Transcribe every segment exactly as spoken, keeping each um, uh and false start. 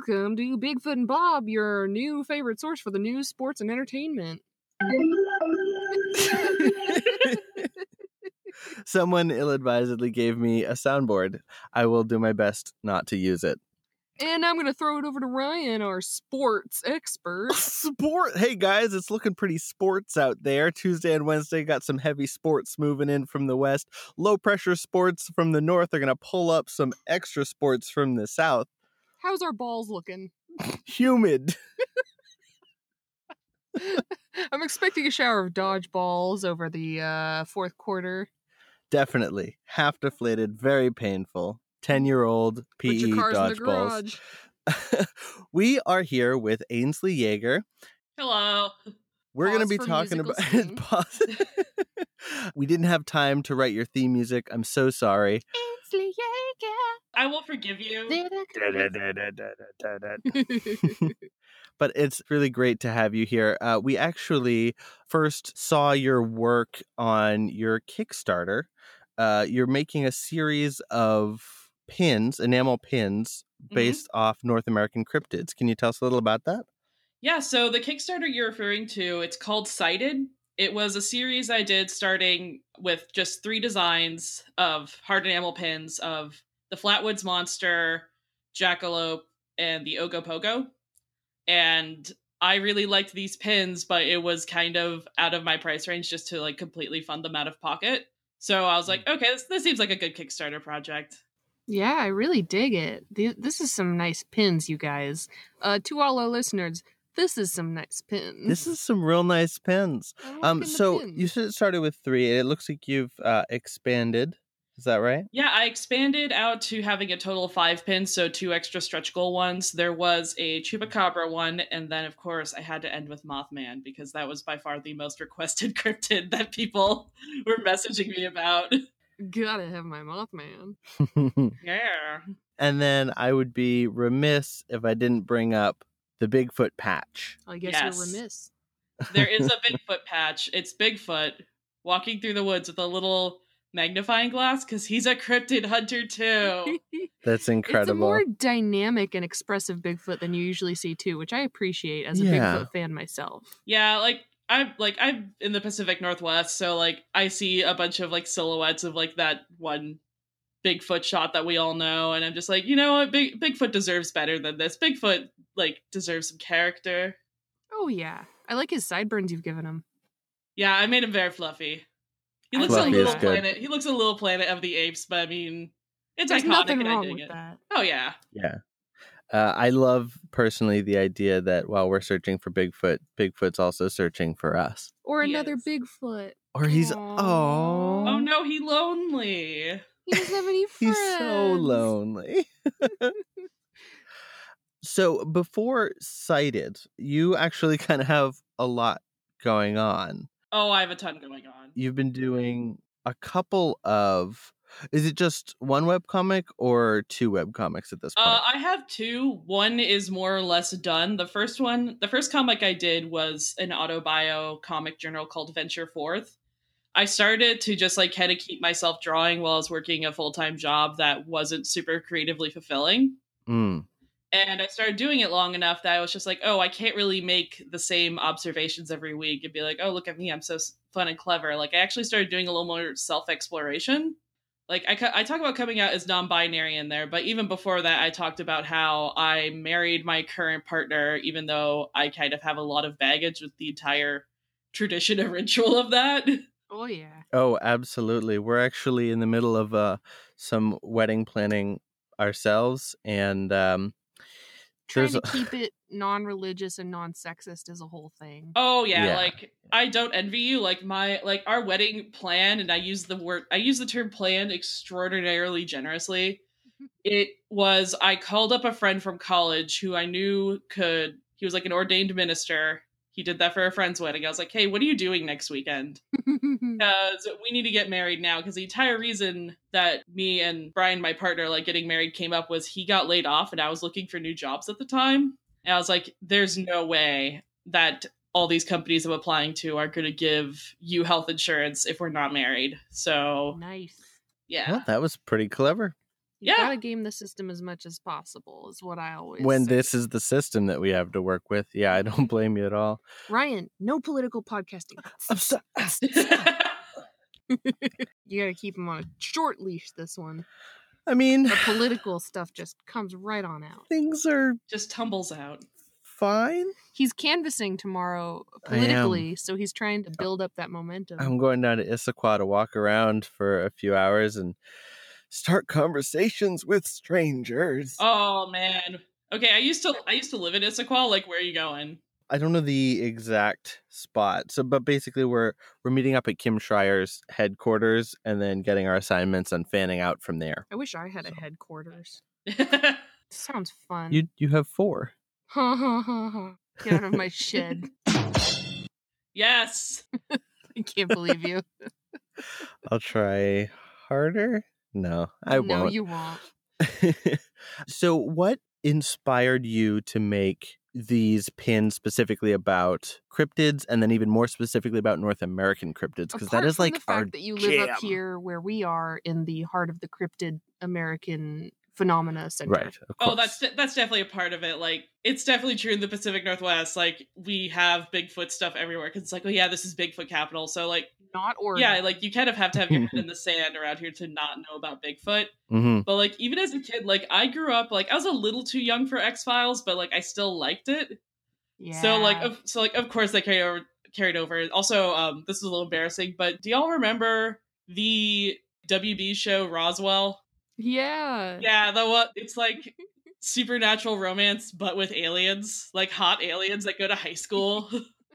Welcome to Bigfoot and Bob, your new favorite source for the news, sports, and entertainment. Someone ill-advisedly gave me a soundboard. I will do my best not to use it. And I'm going to throw it over to Ryan, our sports expert. Sport! Hey guys, it's looking pretty sports out there. Tuesday and Wednesday got some heavy sports moving in from the west. Low pressure sports from the north are going to pull up some extra sports from the south. How's our balls looking? Humid. I'm expecting a shower of dodgeballs over the uh, fourth quarter. Definitely. Half deflated, very painful. ten-year-old P E dodgeballs. We are here with Ainsley Yeager. Hello. We're going to be talking about We didn't have time to write your theme music. I'm so sorry. Ainsley Yeager. I will forgive you. But it's really great to have you here. Uh, we actually first saw your work on your Kickstarter. Uh, you're making a series of pins, enamel pins, based mm-hmm. off North American cryptids. Can you tell us a little about that? Yeah, so the Kickstarter you're referring to, it's called Sighted. It was a series I did starting with just three designs of hard enamel pins of the Flatwoods Monster, Jackalope, and the Ogopogo. And I really liked these pins, but it was kind of out of my price range just to like completely fund them out of pocket. So I was like, okay, this, this seems like a good Kickstarter project. Yeah, I really dig it. This is some nice pins, you guys. Uh, to all our listeners, this is some nice pins. This is some real nice pins. Um, so pins. You said it started with three, and it looks like you've uh, expanded. Is that right? Yeah, I expanded out to having a total of five pins, so two extra stretch goal ones. There was a Chupacabra one, and then, of course, I had to end with Mothman, because that was by far the most requested cryptid that people were messaging me about. Gotta have my Mothman. Yeah. And then I would be remiss if I didn't bring up the Bigfoot patch. I guess yes. you're remiss. There is a Bigfoot patch. It's Bigfoot walking through the woods with a little magnifying glass because he's a cryptid hunter too. That's incredible. It's a more dynamic and expressive Bigfoot than you usually see too, which I appreciate as a yeah. Bigfoot fan myself. Yeah, like I'm like I'm in the Pacific Northwest, so like I see a bunch of like silhouettes of like that one Bigfoot shot that we all know, and I'm just like, you know what, Big Bigfoot deserves better than this. Bigfoot like deserves some character. Oh yeah, I like his sideburns you've given him. Yeah, I made him very fluffy. He looks Fluffy a little planet. He looks a little Planet of the Apes, but I mean, it's There's iconic nothing and wrong I dig with it. that. Oh yeah, yeah. Uh, I love personally the idea that while we're searching for Bigfoot, Bigfoot's also searching for us. Or he another is. Bigfoot. Or he's oh oh no, he lonely. He doesn't have any friends. He's so lonely. So before Sighted, you actually kind of have a lot going on. Oh, I have a ton going on. You've been doing a couple of... Is it just one webcomic or two webcomics at this point? Uh, I have two. One is more or less done. The first one, the first comic I did was an autobio comic journal called Venture Forth. I started to just like kind of keep myself drawing while I was working a full-time job that wasn't super creatively fulfilling. Mm. And I started doing it long enough that I was just like, oh, I can't really make the same observations every week and be like, oh, look at me, I'm so fun and clever. Like I actually started doing a little more self-exploration. Like, I, I talk about coming out as non-binary in there, but even before that, I talked about how I married my current partner, even though I kind of have a lot of baggage with the entire tradition and ritual of that. Oh, yeah. Oh, absolutely. We're actually in the middle of uh, some wedding planning ourselves, and um, trying to keep it non-religious and non-sexist is a whole thing. Oh yeah, yeah, like I don't envy you. Like my like our wedding plan, and I use the word I use the term plan extraordinarily generously. It was I called up a friend from college who I knew could. He was like an ordained minister. He did that for a friend's wedding. I was like, hey, what are you doing next weekend? Because we need to get married now. Because the entire reason that me and Brian, my partner, like getting married came up was he got laid off and I was looking for new jobs at the time. And I was like, there's no way that all these companies I'm applying to are going to give you health insurance if we're not married. So nice. Yeah. Well, that was pretty clever. You Yeah. gotta game the system as much as possible, is what I always When say. this is the system that we have to work with. Yeah, I don't blame you at all. Ryan, no political podcasting. I'm so- You gotta keep him on a short leash, this one. I mean, The political stuff just comes right on out. things are Just tumbles out. fine. He's canvassing tomorrow I am. politically, so he's trying to build up that momentum. I'm going down to Issaquah to walk around for a few hours and start conversations with strangers. Oh man. Okay, I used to I used to live in Issaquah. Like, where are you going? I don't know the exact spot. So, but basically, we're we're meeting up at Kim Schreier's headquarters and then getting our assignments and fanning out from there. I wish I had a So- headquarters. Sounds fun. You you have four. Ha ha ha ha. Get out of my shed. Yes. I can't believe you. I'll try harder. No, I no, won't. you won't. So, what inspired you to make these pins specifically about cryptids, and then even more specifically about North American cryptids? Because that Apart is from like the our fact that you live up jam. here where we are in the heart of the cryptid American phenomena center. Right. Of course. Oh, that's de- that's definitely a part of it. Like, it's definitely true in the Pacific Northwest. Like, we have Bigfoot stuff everywhere because it's like, oh yeah, this is Bigfoot capital. So like, Not Oregon. yeah, like you kind of have to have your head in the sand around here to not know about Bigfoot. hmm But like, even as a kid, like I grew up like I was a little too young for X-Files, but like I still liked it. Yeah. So like, of, so like, of course, they carried over. Carried over. Also, um, this is a little embarrassing, but do y'all remember the W B show Roswell? Yeah. Yeah, the what? It's like supernatural romance, but with aliens, like hot aliens that go to high school.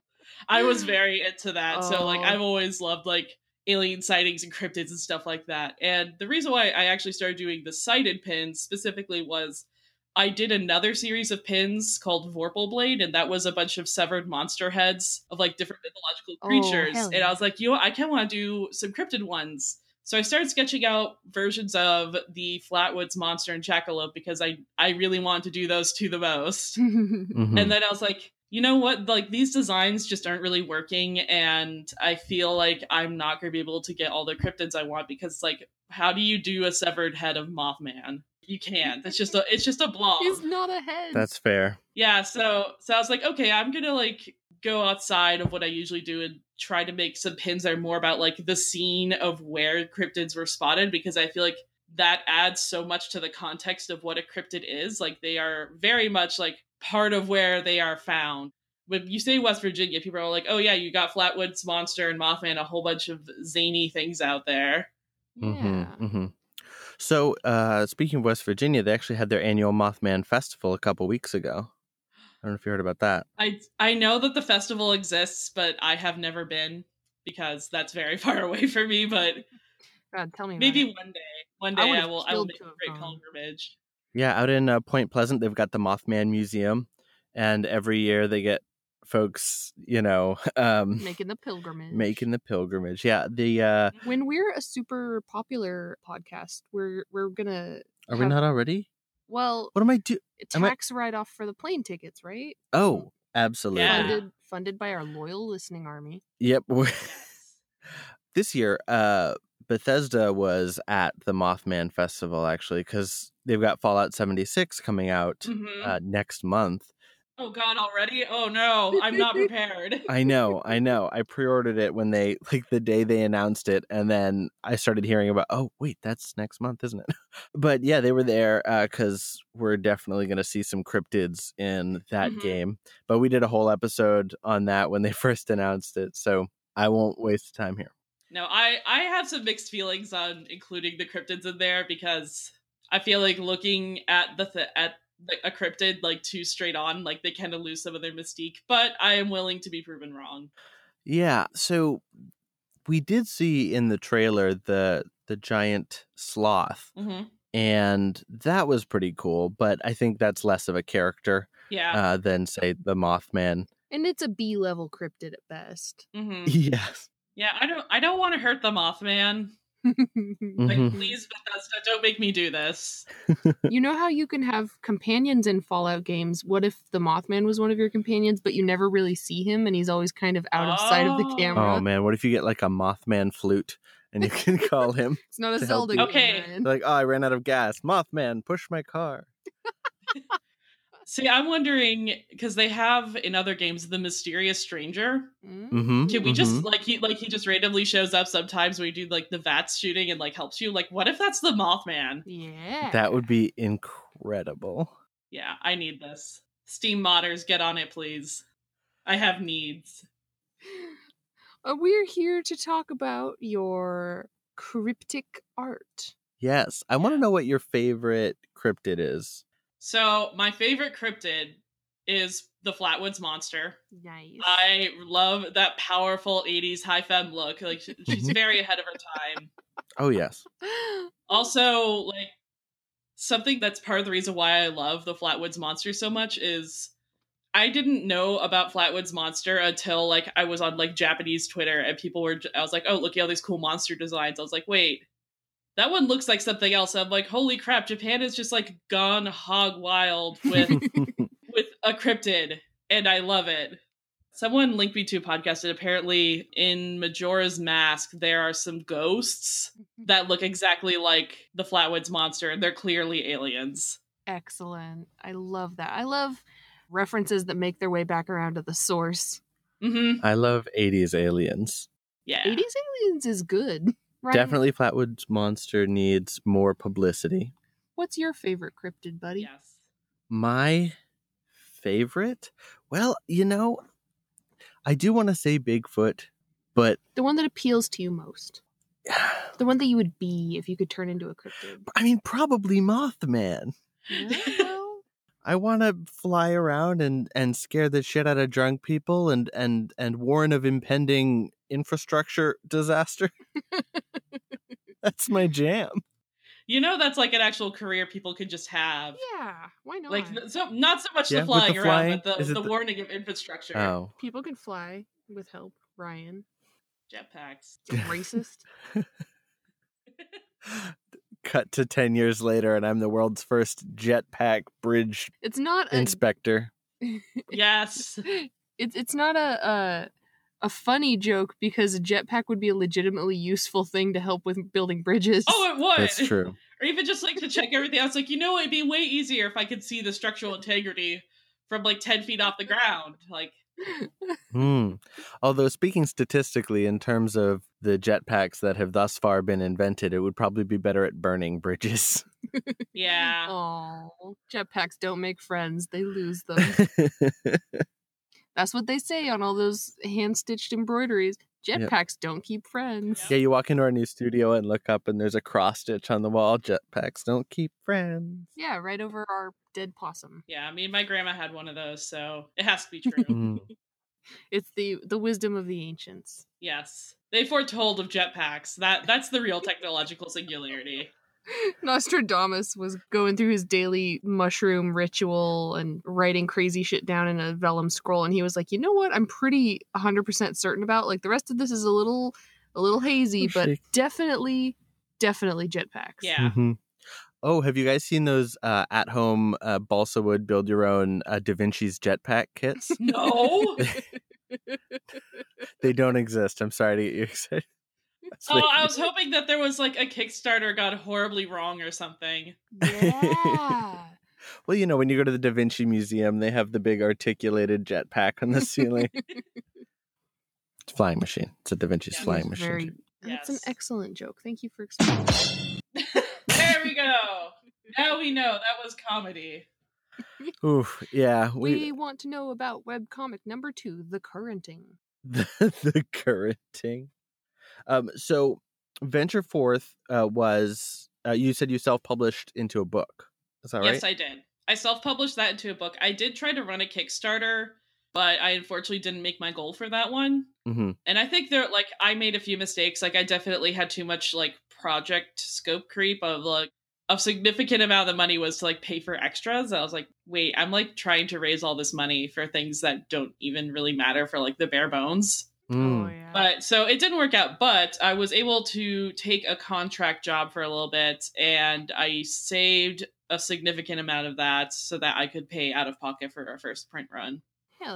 I was very into that. So like, Oh. I've always loved like alien sightings and cryptids and stuff like that. And the reason why I actually started doing the sighted pins specifically was I did another series of pins called Vorpal Blade, and that was a bunch of severed monster heads of like different mythological Oh, creatures. hell And yeah. I was like, you know what? I kind of want to do some cryptid ones. So I started sketching out versions of the Flatwoods monster and Jackalope because I, I really wanted to do those two the most. Mhm. And then I was like, you know what? Like, these designs just aren't really working, and I feel like I'm not going to be able to get all the cryptids I want because, like, how do you do a severed head of Mothman? You can't. It's just a it's just a blob. He's not a head. That's fair. Yeah, so so I was like, okay, I'm gonna like go outside of what I usually do and try to make some pins that are more about like the scene of where cryptids were spotted, because I feel like that adds so much to the context of what a cryptid is. Like, they are very much like part of where they are found. When you say West Virginia, people are like, oh yeah, you got Flatwoods Monster and Mothman, a whole bunch of zany things out there. Yeah. hmm hmm So, uh, speaking of West Virginia, they actually had their annual Mothman Festival a couple weeks ago. I don't know if you heard about that. I I know that the festival exists, but I have never been because that's very far away for me. But God, tell me. maybe about it. one day, one I day would've I, will I will killed make to a have great gone. pilgrimage. Yeah, out in uh, Point Pleasant, they've got the Mothman Museum, and every year they get folks, you know, um, Making the pilgrimage. making the pilgrimage. Yeah, the uh, When we're a super popular podcast, we're we're gonna. are we have- not already? Well, What am I do? am I- tax write off for the plane tickets, right? Oh, absolutely. Yeah. Funded funded by our loyal listening army. Yep. we're- this year, uh, Bethesda was at the Mothman Festival actually because they've got Fallout seventy-six coming out Mhm. uh, next month. Oh God, already? Oh no, I'm not prepared. I know, I know. I pre-ordered it when they like the day they announced it, and then I started hearing about. Oh, wait, that's next month, isn't it? But yeah, they were there because we're definitely going to see some cryptids in that Mhm. game. But we did a whole episode on that when they first announced it, so I won't waste time here. No, I I have some mixed feelings on including the cryptids in there because I feel like looking at the th- at like a cryptid like too straight on, like they kind of lose some of their mystique. But I am willing to be proven wrong. Yeah, so we did see in the trailer the the giant sloth, Mm-hmm. and that was pretty cool. But I think that's less of a character Yeah. uh, than say the Mothman. And it's a B level cryptid at best. hmm Yes. Yeah. I don't. I don't want to hurt the Mothman. Like, Mhm. please, Bethesda, don't make me do this. You know how you can have companions in Fallout games? What if the Mothman was one of your companions, but you never really see him and he's always kind of out of sight of the Oh. camera? Oh man, what if you get like a Mothman flute and you can call him. It's not a to help Zelda you. game, Okay. Ryan. Like, oh, I ran out of gas. Mothman, push my car. See, I'm wondering because they have in other games the mysterious stranger. Mm-hmm. Can we just mm-hmm. like he like he just randomly shows up sometimes when we do like the V A T S shooting and like helps you? Like, what if that's the Mothman? Yeah. That would be incredible. Yeah, I need this. Steam modders, get on it, please. I have needs. Uh, we're here to talk about your cryptic art. Yes. I want to know what your favorite cryptid is. So my favorite cryptid is the Flatwoods Monster. Nice. I love that powerful eighties high femme look. Like she- she's very ahead of her time. Oh, yes. Also, like something that's part of the reason why I love the Flatwoods Monster so much is I didn't know about Flatwoods Monster until like I was on like Japanese Twitter and people were I was like, "Oh, look at all these cool monster designs." I was like, "Wait, that one looks like something else." I'm like, "Holy crap, Japan is just like gone hog wild with with a cryptid, and I love it." Someone linked me to a podcast, and apparently in Majora's Mask, there are some ghosts that look exactly like the Flatwoods Monster, and they're clearly aliens. Excellent. I love that. I love references that make their way back around to the source. Mm-hmm. I love eighties aliens. Yeah. eighties aliens is good. Right? Definitely Flatwoods Monster needs more publicity. What's your favorite cryptid, buddy? Yes. My favorite? Well, you know, I do want to say Bigfoot, but The one that appeals to you most. The one that you would be if you could turn into a cryptid. I mean, probably Mothman. Yeah, well, I want to fly around and, and scare the shit out of drunk people and, and, and warn of impending infrastructure disaster. That's my jam. You know, that's like an actual career people could just have. yeah, why not? Like, so not so much Yeah, the with the flying flying? around, but Is the, it the the- warning of infrastructure. Oh. People can fly with help, Ryan. Jetpacks. Racist. Cut to ten years later, and I'm the world's first jetpack bridge It's not a inspector. Yes. it's it's not a, a a funny joke because a jetpack would be a legitimately useful thing to help with building bridges. Oh, it would. That's true. Or even just like to check everything else. Like, you know, it'd be way easier if I could see the structural integrity from like ten feet off the ground. Like, Hmm. Although speaking statistically, in terms of the jetpacks that have thus far been invented, it would probably be better at burning bridges. yeah. Oh, jetpacks don't make friends; they lose them. That's what they say on all those hand-stitched embroideries. Jetpacks don't keep friends. Yeah, you walk into our new studio and look up, and there's a cross stitch on the wall. Jetpacks don't keep friends. Yeah, right over our dead possum. Yeah, I mean, my grandma had one of those, so it has to be true. Mm. It's the the wisdom of the ancients. Yes. They foretold of jetpacks. That That's the real technological singularity. Nostradamus was going through his daily mushroom ritual and writing crazy shit down in a vellum scroll, and he was like, "You know what? I'm pretty one hundred percent certain about. Like the rest of this is a little, a little hazy, Oh, but shit. definitely, definitely jetpacks." Yeah. Mhm. Oh, have you guys seen those uh, at-home uh, balsa wood build-your-own uh, Da Vinci's jetpack kits? No. They don't exist. I'm sorry to get you excited. That's Oh, like- I was hoping that there was like a Kickstarter got horribly wrong or something. Yeah. Well, you know, when you go to the Da Vinci Museum, they have the big articulated jetpack on the ceiling. It's a flying machine. It's a Da Vinci's Yeah, flying That's machine. very. That's an Yes. excellent joke. Thank you for explaining. There we go. Now we know that was comedy. Oof, yeah. We We, want to know about webcomic number two, The Currenting. the, the currenting. Um, so Venture Forth uh, was, uh, you said you self-published into a book. Is that right? Yes, I did. I self-published that into a book. I did try to run a Kickstarter, but I unfortunately didn't make my goal for that one. Mm-hmm. And I think there, like, I made a few mistakes. Like, I definitely had too much, like, project scope creep of, like, a significant amount of the money was to, like, pay for extras. I was like, wait, I'm, like, trying to raise all this money for things that don't even really matter for, like, the bare bones. Oh, yeah. But so it didn't work out, but I was able to take a contract job for a little bit, and I saved a significant amount of that so that I could pay out of pocket for our first print run. Hell yeah.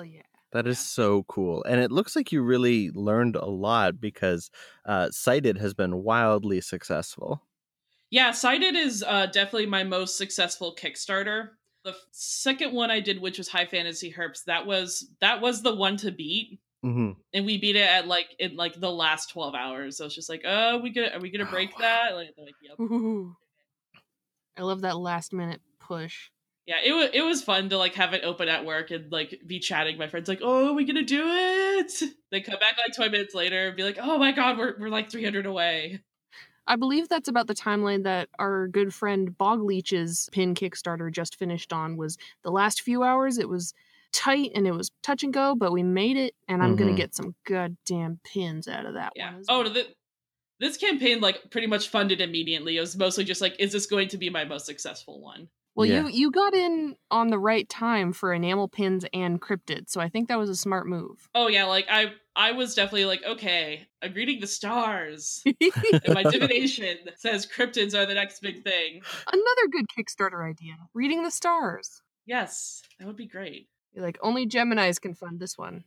That is so cool. And it looks like you really learned a lot because uh, Sighted has been wildly successful. Yeah, Sighted is uh, definitely my most successful Kickstarter. The f- second one I did, which was High Fantasy Herps, that was that was the one to beat. Mm-hmm. And we beat it at like in like the last twelve hours. So it's just like, oh, we gonna are we gonna break Oh, wow. that? Like, like yep. Ooh. I love that last minute push. Yeah, it was it was fun to like have it open at work and like be chatting with my friends like, oh, are we gonna do it? They come back like twenty minutes later and be like, oh my god, we're we're like three hundred away. I believe that's about the timeline that our good friend Bogleech's pin Kickstarter just finished on. Was the last few hours. It was tight and it was touch and go, but we made it, and I'm Mm-hmm. gonna get some goddamn pins out of that Yeah. one. As Oh, well. the, this campaign like pretty much funded immediately. It was mostly just like, is this going to be my most successful one? Well, Yeah. you you got in on the right time for enamel pins and cryptid, so I think that was a smart move. Oh yeah, like I I was definitely like, okay, I'm reading the stars. And my divination says cryptids are the next big thing. Another good Kickstarter idea: reading the stars. Yes, that would be great. You're like, only Geminis can fund this one.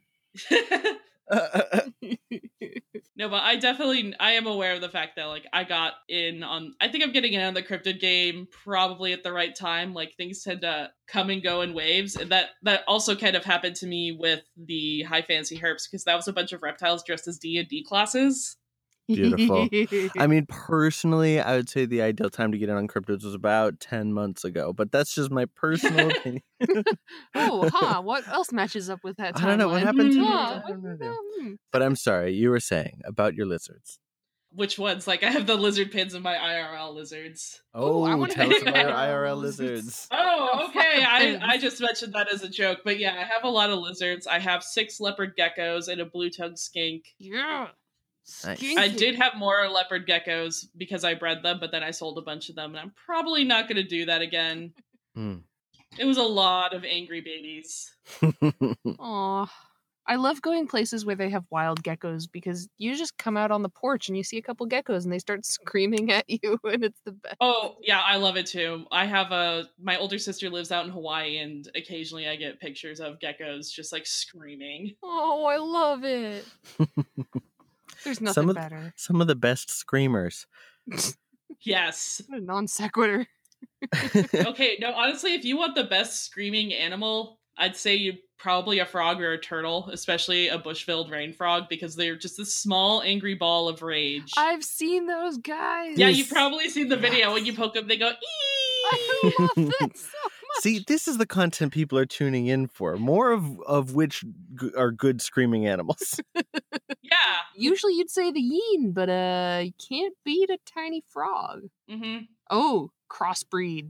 No, but I definitely I am aware of the fact that like I got in on I think I'm getting in on the cryptid game probably at the right time. Like things tend to come and go in waves, and that that also kind of happened to me with the High Fantasy Herps because that was a bunch of reptiles dressed as D and D classes. Beautiful. I mean, personally, I would say the ideal time to get in on cryptids was about ten months ago, but that's just my personal opinion. Oh, huh. What else matches up with that timeline? I don't know what happened to me. Hmm. Huh, I don't know. hmm. But I'm sorry, you were saying about your lizards. Which ones? Like I have the lizard pins of my I R L lizards. Oh, I wanna tell get us about your into I R L lizards. lizards. Oh, okay. fuck I, pins. I just mentioned that as a joke, but yeah, I have a lot of lizards. I have six leopard geckos and a blue-tongued skink. Yeah. Nice. Skinky. I did have more leopard geckos because I bred them, but then I sold a bunch of them, and I'm probably not going to do that again. Hmm. It was a lot of angry babies. Aw. I love going places where they have wild geckos because you just come out on the porch and you see a couple geckos and they start screaming at you, and it's the best. Oh, yeah, I love it too. I have a my older sister lives out in Hawaii, and occasionally I get pictures of geckos just like screaming. Oh, I love it. There's nothing Some of- better. Some of the best screamers. Yes. What a non sequitur. Okay, no, honestly, if you want the best screaming animal, I'd say you probably a frog or a turtle, especially a bush-filled rain frog, because they're just this small, angry ball of rage. I've seen those guys. Yeah, Yes. you've probably seen the video Yes. when you poke them, they go, I eee! love that so much. See, this is the content people are tuning in for. More of of which g- are good screaming animals. Yeah. Usually you'd say the yin, but uh, you can't beat a tiny frog. Mm-hmm. Oh, crossbreed.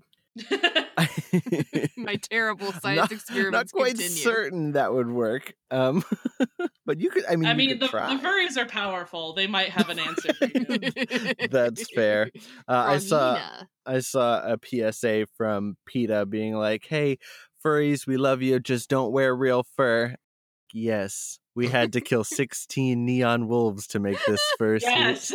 My terrible science not, experiments Not quite continue. certain that would work. Um, but you could. I mean, I you mean, could the, try. the furries are powerful. They might have an answer for you. That's fair. Uh, I saw. Frogina. I saw a P S A from PETA being like, "Hey, furries, we love you. Just don't wear real fur." Yes, we had to kill sixteen neon wolves to make this fursuit, Yes.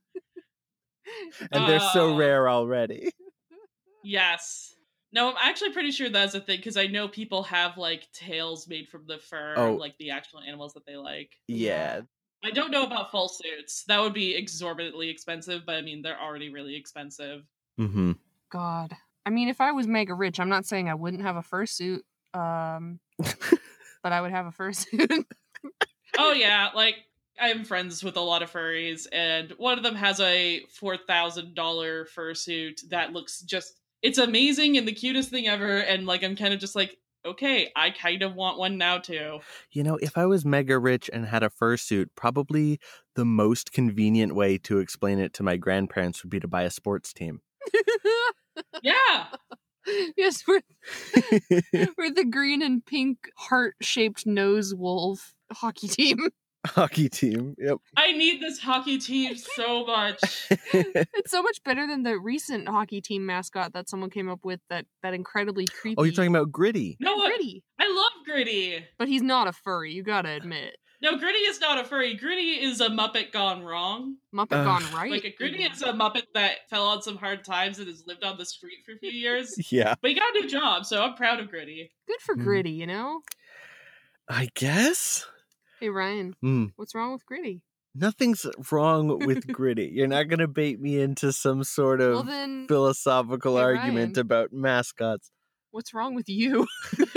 and they're so Oh. rare already. Yes. No, I'm actually pretty sure that's a thing because I know people have like tails made from the fur Oh. of like the actual animals that they like. Yeah, I don't know about full suits. That would be exorbitantly expensive, but I mean they're already really expensive. mm-hmm. God. I mean, if I was mega rich, I'm not saying I wouldn't have a fursuit, um, but I would have a fursuit. Oh yeah, like I'm friends with a lot of furries, and one of them has a four thousand dollar fursuit that looks just it's amazing and the cutest thing ever, and like I'm kind of just like, okay, I kind of want one now too. You know, if I was mega rich and had a fursuit, probably the most convenient way to explain it to my grandparents would be to buy a sports team. Yeah. Yes, we're, we're the green and pink heart-shaped nose wolf hockey team. Hockey team. Yep. I need this hockey team so much. It's so much better than the recent hockey team mascot that someone came up with. That that incredibly creepy. Oh, you're talking about Gritty. No, what? Gritty, I love Gritty. but he's not a furry. You gotta admit, No, Gritty is not a furry. Gritty is a Muppet gone wrong. Muppet Ugh. gone right. Like a Gritty is a Muppet that fell on some hard times and has lived on the street for a few years. Yeah. But he got a new job, so I'm proud of Gritty. Good for Mm. Gritty, you know. I guess. Hey, Ryan, Mm. what's wrong with Gritty? Nothing's wrong with Gritty. You're not going to bait me into some sort of Well, then, philosophical hey, argument Ryan. about mascots. What's wrong with you?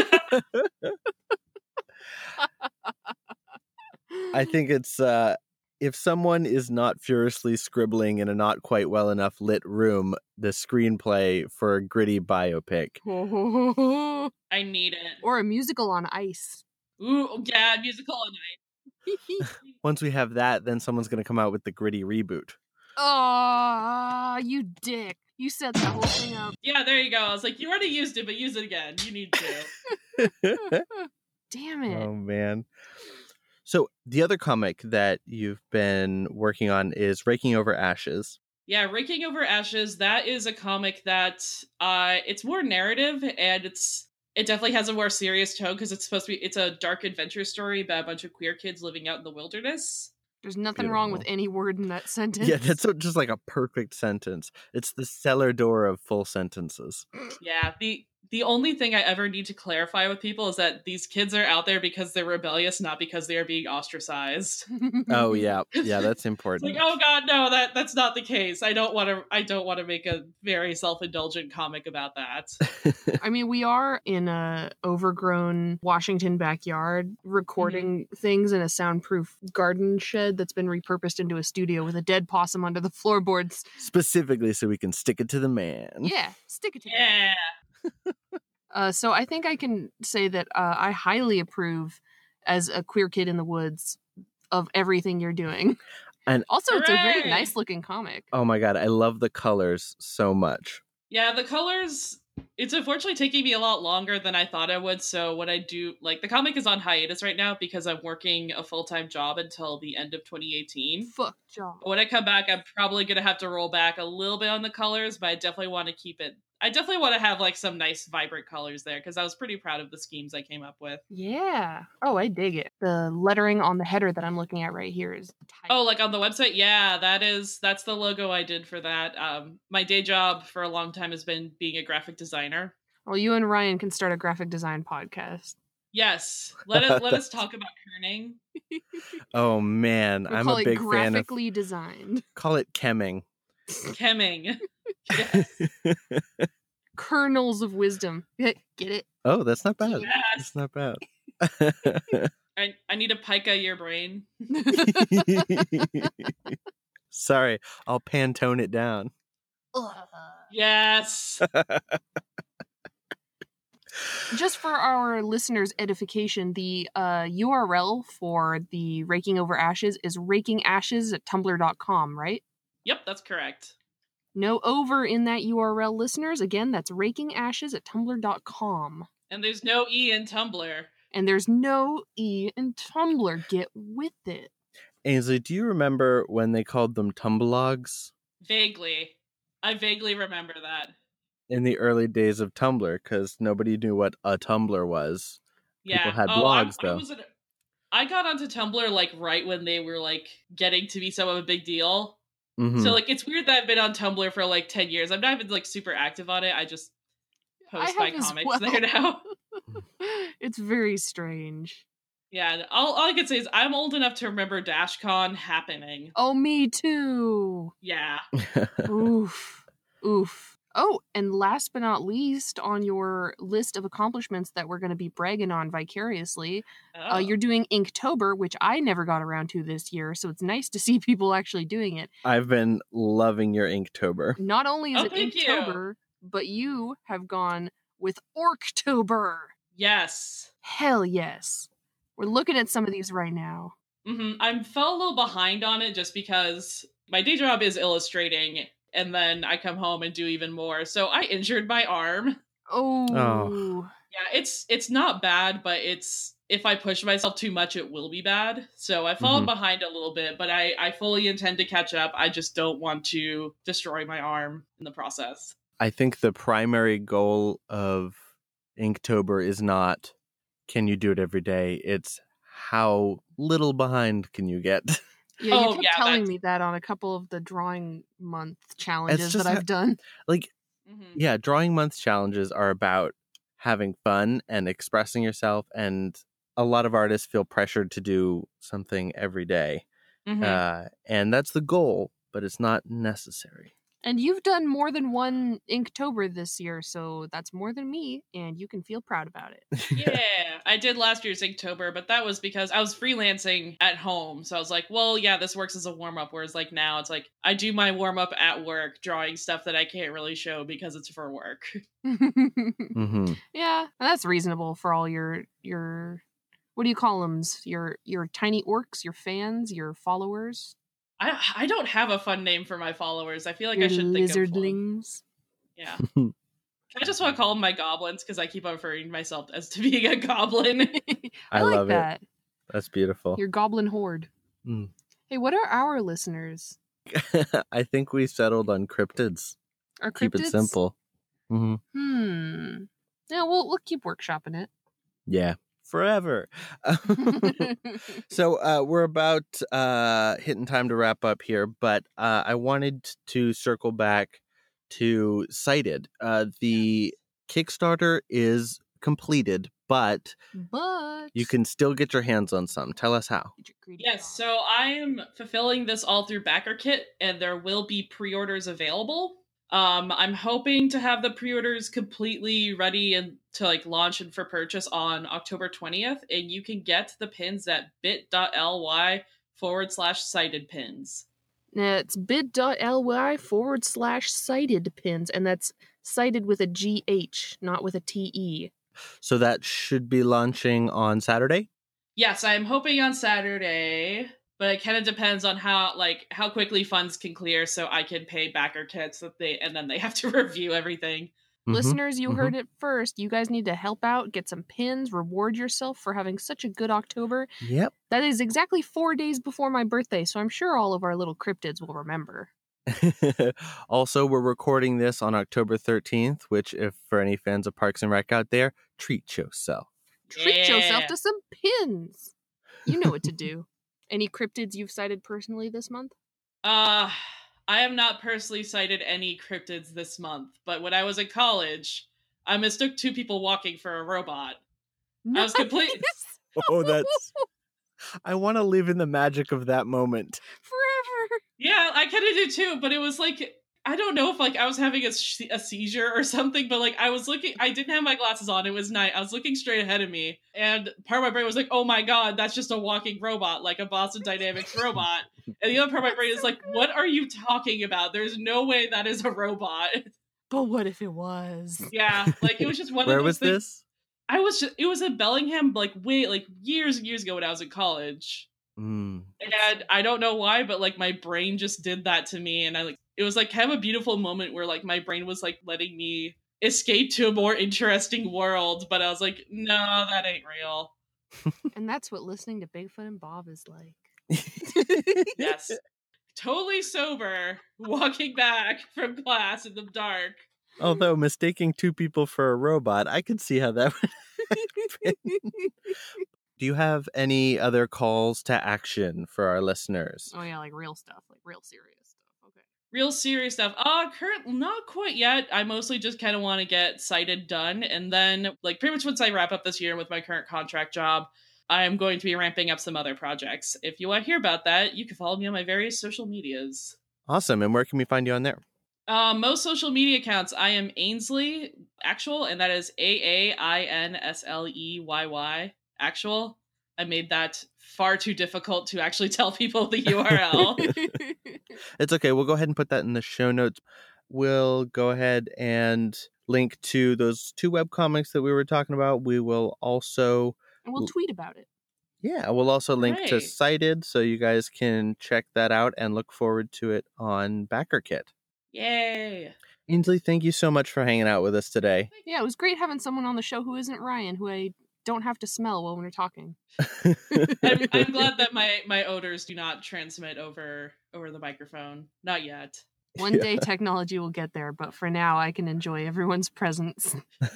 I think it's uh, if someone is not furiously scribbling in a not quite well enough lit room, the screenplay for a Gritty biopic. I need it. Or a musical on ice. Ooh, yeah, musical on ice. Once we have that, then someone's going to come out with the Gritty reboot. Oh, you dick. You set the whole thing up. Yeah, there you go. I was like, you already used it, but use it again. You need to. Damn it. Oh, man. So the other comic that you've been working on is Raking Over Ashes. Yeah, Raking Over Ashes, that is a comic that uh it's more narrative, and it's it definitely has a more serious tone because it's supposed to be it's a dark adventure story about a bunch of queer kids living out in the wilderness. There's nothing Beautiful. wrong with any word in that sentence. Yeah, that's just like a perfect sentence. It's the cellar door of full sentences. Yeah, the the only thing I ever need to clarify with people is that these kids are out there because they're rebellious, not because they are being ostracized. Oh yeah, yeah, that's It's important. like, oh god, no, that that's not the case. I don't want to. I don't want to make a very self-indulgent comic about that. I mean, we are in a overgrown Washington backyard recording mm-hmm. things in a soundproof garden shed that's been repurposed into a studio with a dead possum under the floorboards. Specifically so we can stick it to the man. Yeah, stick it to yeah. the man. uh, so I think I can say that uh, I highly approve, as a queer kid in the woods, of everything you're doing. And also, it's hooray! a very nice looking comic. Oh my god, I love the colors so much. Yeah, the colors, it's unfortunately taking me a lot longer than I thought I would. So what I do, like, the comic is on hiatus right now because I'm working a full-time job until the end of twenty eighteen. Fuck job. When I come back, I'm probably going to have to roll back a little bit on the colors, but I definitely want to keep it. I definitely want to have, like, some nice, vibrant colors there because I was pretty proud of the schemes I came up with. Yeah. Oh, I dig it. The lettering on the header that I'm looking at right here is tight. Oh, like on the website? Yeah, that is, that's the logo I did for that. Um, my day job for a long time has been being a graphic designer. Well, you and Ryan can start a graphic design podcast. Yes. Let us let us talk about kerning. Oh man, we'll I'm call a big it fan of graphically designed. Call it chemming. Chemming. Yes. Kernels of wisdom. Get it? Oh, that's not bad. Yes. That's not bad. I, I need a pica your brain. Sorry, I'll Pantone it down. Yes. Just for our listeners' edification, the uh, U R L for the Raking Over Ashes is raking ashes at tumblr dot com, right? Yep, that's correct. No over in that U R L, listeners. Again, that's raking ashes at tumblr dot com. And there's no E in Tumblr. And there's no E in Tumblr. Get with it. Ainsley, do you remember when they called them Tumblogs? Vaguely. I vaguely remember that. In the early days of Tumblr, because nobody knew what a Tumblr was. Yeah. People had oh, blogs, I, I though. was an, I got onto Tumblr, like, right when they were, like, getting to be some of a big deal. Mm-hmm. So, like, it's weird that I've been on Tumblr for, like, ten years. I'm not even, like, super active on it. I just post I my have as comics well. there now. It's very strange. Yeah, all, all I can say is I'm old enough to remember DashCon happening. Oh, me too. Yeah. Oof. Oof. Oh, and last but not least, on your list of accomplishments that we're going to be bragging on vicariously, Oh. uh, you're doing Inktober, which I never got around to this year, so it's nice to see people actually doing it. I've been loving your Inktober. Not only is Oh, it thank you. Inktober, but you have gone with Orktober. Yes. Hell yes. We're looking at some of these right now. Mm-hmm. I fell a little behind on it just because my day job is illustrating, and then I come home and do even more. So I injured my arm. Oh. Oh. Yeah, it's it's not bad, but it's if I push myself too much, it will be bad. So I've fallen Mhm. behind a little bit, but I, I fully intend to catch up. I just don't want to destroy my arm in the process. I think the primary goal of Inktober is not, can you do it every day? It's how little behind can you get? Yeah, you Oh, kept yeah, telling that's- me that on a couple of the drawing month challenges just that I've ha- done. Like, Mm-hmm. yeah, drawing month challenges are about having fun and expressing yourself, and a lot of artists feel pressured to do something every day. Mhm. Uh, and that's the goal, but it's not necessary. And you've done more than one Inktober this year, so that's more than me, and you can feel proud about it. Yeah, I did last year's Inktober, but that was because I was freelancing at home. So I was like, well, yeah, this works as a warm up. Whereas like now it's like I do my warm up at work, drawing stuff that I can't really show because it's for work. Mm-hmm. Yeah, that's reasonable for all your your what do you call them? Your your tiny orcs, your fans, your followers, I I don't have a fun name for my followers. I feel like your I should think of one. lizardlings. Yeah. I just want to call them my goblins because I keep on referring myself as to being a goblin. I, I like love it. that. That's beautiful. Your goblin horde. Mm. Hey, what are our listeners? I think we settled on cryptids. Our Keep it cryptids? simple. hmm Hmm. Yeah, we'll we'll keep workshopping it. Yeah, forever. So uh, we're about uh, hitting time to wrap up here, but uh, I wanted to circle back to Cited. Uh, the Kickstarter is completed, but But you can still get your hands on some. Tell us how. Get your greedy Yes, paws. so I am fulfilling this all through BackerKit, and there will be pre-orders available. Um, I'm hoping to have the pre-orders completely ready and to like launch and for purchase on October twentieth, and you can get the pins at bit.ly forward slash cited pins. It's bit.ly forward slash cited pins, and that's cited with a G H, not with a T E. So that should be launching on Saturday. Yes, I'm hoping on Saturday, but it kind of depends on how like how quickly funds can clear, so I can pay BackerKit so that they and then they have to review everything. Mhm. Listeners, you mhm. heard it first. You guys need to help out, get some pins, reward yourself for having such a good October. Yep. That is exactly four days before my birthday, so I'm sure all of our little cryptids will remember. Also, we're recording this on October thirteenth, which, if for any fans of Parks and Rec out there, treat yourself. Treat yourself Yeah. to some pins. You know what to do. Any cryptids you've cited personally this month? Uh, I have not personally cited any cryptids this month, but when I was in college, I mistook two people walking for a robot. I was complete- Nice. Oh, that's. I want to live in the magic of that moment. Forever. Yeah, I kind of did too, but it was like, I don't know if like I was having a, sh- a seizure or something, but like I was looking, I didn't have my glasses on. It was night. I was looking straight ahead of me, and part of my brain was like, oh my god, that's just a walking robot, like a Boston Dynamics robot. And the other part of my brain is like, what are you talking about? There's no way that is a robot. But what if it was? Yeah, like it was just one Where of those was things. this? I was just, it was in Bellingham, like way, like years and years ago when I was in college. Mm. And I don't know why, but like my brain just did that to me. And I like, it was like kind of a beautiful moment where like my brain was like letting me escape to a more interesting world. But I was like, no, that ain't real. And that's what listening to Bigfoot and Bob is like. Yes. Totally sober, walking back from class in the dark. Although mistaking two people for a robot, I could see how that would happen. Do you have any other calls to action for our listeners? Oh yeah, like real stuff, like real serious stuff. Okay. Real serious stuff. Uh, current, not quite yet. I mostly just kind of want to get cited done. And then, like, pretty much once I wrap up this year with my current contract job, I am going to be ramping up some other projects. If you want to hear about that, you can follow me on my various social medias. Awesome. And where can we find you on there? Uh, most social media accounts, I am Ainsley Actual, and that is A A I N S L E Y Y Actual. I made that far too difficult to actually tell people the U R L. It's okay. We'll go ahead and put that in the show notes. We'll go ahead and link to those two webcomics that we were talking about. We will also, And we'll tweet about it. yeah, we'll also link to Right. Cited so you guys can check that out and look forward to it on BackerKit. Yay! Ainsley, thank you so much for hanging out with us today. Yeah, it was great having someone on the show who isn't Ryan, who I don't have to smell while we're talking. I'm, I'm glad that my my odors do not transmit over over the microphone. Not yet. One day technology will get there, but for now I can enjoy everyone's presence.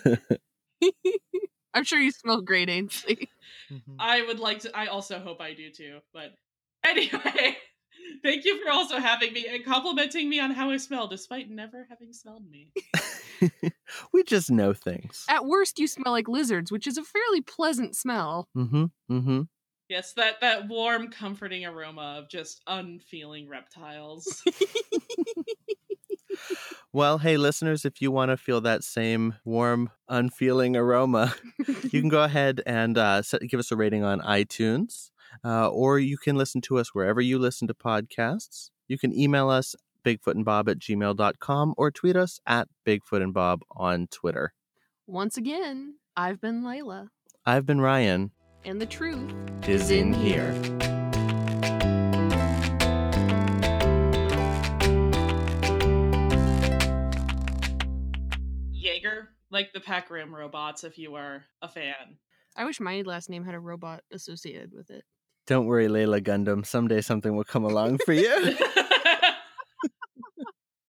I'm sure you smell great, Ainsley. I would like to. I also hope I do too. But anyway, thank you for also having me and complimenting me on how I smell, despite never having smelled me. We just know things. At worst, you smell like lizards, which is a fairly pleasant smell. Mm-hmm. Mm-hmm. Yes, that, that warm, comforting aroma of just unfeeling reptiles. Well, hey, listeners, if you want to feel that same warm, unfeeling aroma, you can go ahead and uh, set, give us a rating on iTunes, uh, or you can listen to us wherever you listen to podcasts. You can email us, bigfootandbob at gmail dot com, or tweet us at bigfootandbob on Twitter. Once again, I've been Layla. I've been Ryan. And the truth Is in here. Jaeger, like the Pac Rim robots, if you are a fan. I wish my last name had a robot associated with it. Don't worry, Layla Gundam. Someday something will come along for you.